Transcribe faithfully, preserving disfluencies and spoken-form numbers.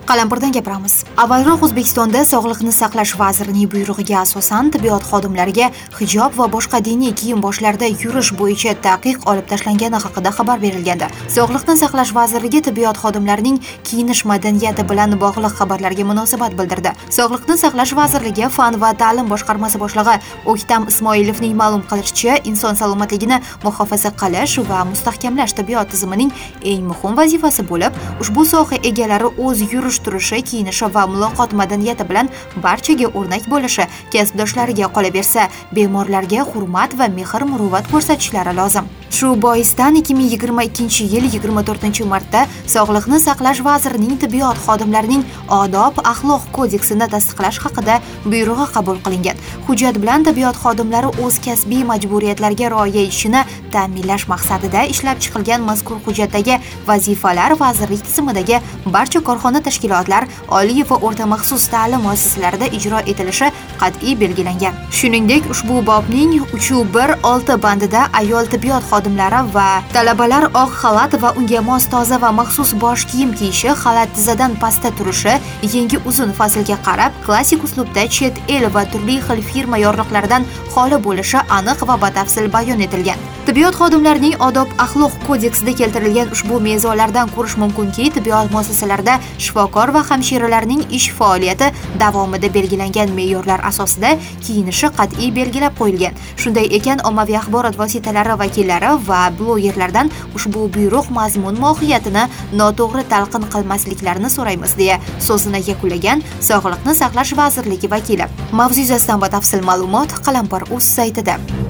Qalampirdan gapiramiz. Avvalroq O'zbekistonda Sog'liqni saqlash vazirining buyrug'iga asosan tibbiyot xodimlariga hijob va boshqa diniy kiyim boshlarida yurish bo'yicha taqiq olib tashlangani haqida xabar berilgandi. Sog'liqni saqlash vazirligi tibbiyot xodimlarining kiyinish madaniyati bilan bog'liq xabarlarga munosabat bildirdi. Sog'liqni saqlash vazirligi Fan va ta'lim boshqarmasi boshlig'i O'ktam Ismoilovning ma'lum qilishicha, inson salomatligini muhofaza qilish va mustahkamlash tibbiyot tizimining eng muhim vazifasi bo'lib, ushbu soha egalari o'z yurish turishi, kiyinishi va muloqot madaniyati bilan barchaga o'rnak bo'lishi, kasbdoshlariga qolaversa, bemorlarga hurmat va mehr-muruvvat ko'rsatishlari lozim. Shu boisdan ikki ming yigirma ikkinchi yil yigirma to'rtinchi martda Sog'liqni saqlash vazirining tibbiyot xodimlarining odob-axloq kodeksini tasdiqlash haqida buyrug'i qabul qilingan. Hujjat bilan tibbiyot xodimlari o'z kasbiy majburiyatlariga rioya etishini ta'minlash maqsadida ishlab chiqilgan mazkur hujjatdagi vazifalar vazirlik tizimidagi barcha korxona tashkilotlar, oliy va o'rta maxsus ta'lim muassasalarida ijro etilishi qat'iy belgilangan. Shuningdek, ushbu bobning uch bir olti bandida ayol tibbiyot xodimlari va talabalar oq xalat va unga mos toza va maxsus bosh kiyim kiyishi, xalat tizadan pastda turishi, yengi uzun faslga qarab klassik uslubda chet el va turli xil firma yorliqlaridan xoli bo'lishi aniq va batafsil bayon etilgan. Tibbiyot xodimlarining odob-axloq kodeksida keltirilgan ushbu mezonlardan ko'rish mumkinki, tibbiyot muassasalarida shifokor va hamshiralarning ish faoliyati davomida belgilangan me'yorlar asosida kiyinishi qat'iy belgilab qo'yilgan. Shunday ekan, ommaviy axborot vositalari vakillari va blogerlardan ushbu buyruq mazmun mohiyatini noto'g'ri talqin qilmasliklarini so'raymiz, deya so'zini yakunlagan Sog'liqni saqlash vazirligi vakili. Mavzu yuzasidan batafsil ma'lumot Qalampir.uz saytida.